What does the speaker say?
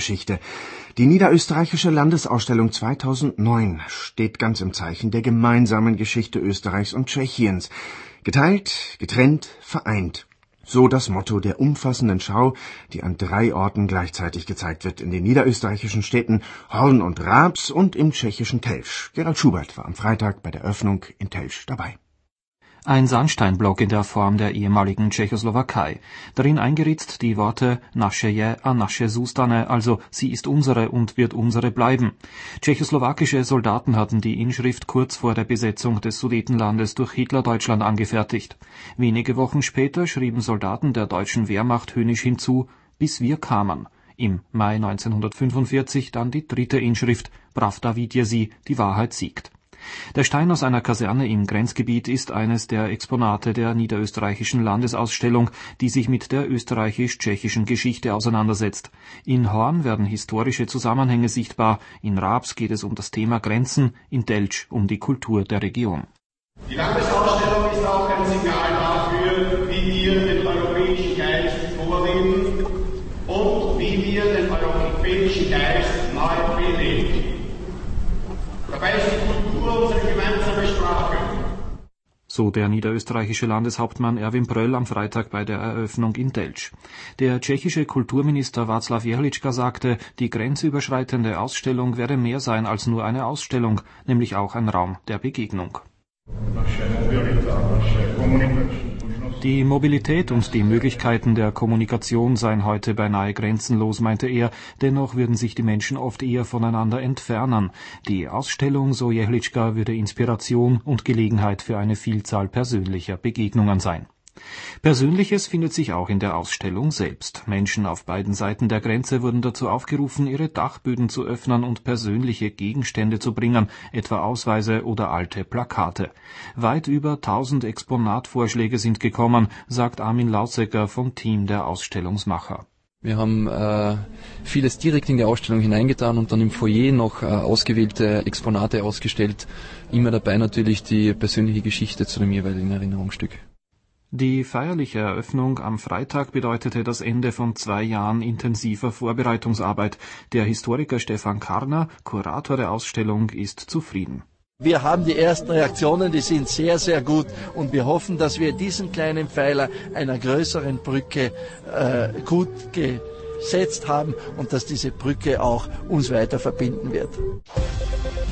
Geschichte. Die Niederösterreichische Landesausstellung 2009 steht ganz im Zeichen der gemeinsamen Geschichte Österreichs und Tschechiens. Geteilt, getrennt, vereint. So das Motto der umfassenden Schau, die an 3 Orten gleichzeitig gezeigt wird, in den niederösterreichischen Städten Horn und Raabs und im tschechischen Telsch. Gerald Schubert war am Freitag bei der Öffnung in Telsch dabei. Ein Sandsteinblock in der Form der ehemaligen Tschechoslowakei. Darin eingeritzt die Worte Naše je a naše zůstane, also sie ist unsere und wird unsere bleiben. Tschechoslowakische Soldaten hatten die Inschrift kurz vor der Besetzung des Sudetenlandes durch Hitler-Deutschland angefertigt. Wenige Wochen später schrieben Soldaten der deutschen Wehrmacht höhnisch hinzu, bis wir kamen. Im Mai 1945 dann die 3. Inschrift, Pravda vítězí, die Wahrheit siegt. Der Stein aus einer Kaserne im Grenzgebiet ist eines der Exponate der niederösterreichischen Landesausstellung, die sich mit der österreichisch-tschechischen Geschichte auseinandersetzt. In Horn werden historische Zusammenhänge sichtbar, in Raabs geht es um das Thema Grenzen, in Telsch um die Kultur der Region. Die Landesausstellung ist auch ein Signal dafür, wie wir den europäischen Geist vorleben und wie wir den europäischen Geist neu beleben. Dabei ist die Kultur unsere gemeinsame Sprache. So der niederösterreichische Landeshauptmann Erwin Pröll am Freitag bei der Eröffnung in Telsch. Der tschechische Kulturminister Václav Jehlička sagte, die grenzüberschreitende Ausstellung werde mehr sein als nur eine Ausstellung, nämlich auch ein Raum der Begegnung. Die Mobilität und die Möglichkeiten der Kommunikation seien heute beinahe grenzenlos, meinte er, dennoch würden sich die Menschen oft eher voneinander entfernen. Die Ausstellung, so Jehlička, würde Inspiration und Gelegenheit für eine Vielzahl persönlicher Begegnungen sein. Persönliches findet sich auch in der Ausstellung selbst. Menschen auf beiden Seiten der Grenze wurden dazu aufgerufen, ihre Dachböden zu öffnen und persönliche Gegenstände zu bringen, etwa Ausweise oder alte Plakate. Weit über 1000 Exponatvorschläge sind gekommen, sagt Armin Lausecker vom Team der Ausstellungsmacher. Wir haben vieles direkt in die Ausstellung hineingetan und dann im Foyer noch ausgewählte Exponate ausgestellt. Immer dabei natürlich die persönliche Geschichte zu dem jeweiligen Erinnerungsstück. Die feierliche Eröffnung am Freitag bedeutete das Ende von 2 Jahren intensiver Vorbereitungsarbeit. Der Historiker Stefan Karner, Kurator der Ausstellung, ist zufrieden. Wir haben die ersten Reaktionen, die sind sehr, sehr gut und wir hoffen, dass wir diesen kleinen Pfeiler einer größeren Brücke gut gesetzt haben und dass diese Brücke auch uns weiter verbinden wird.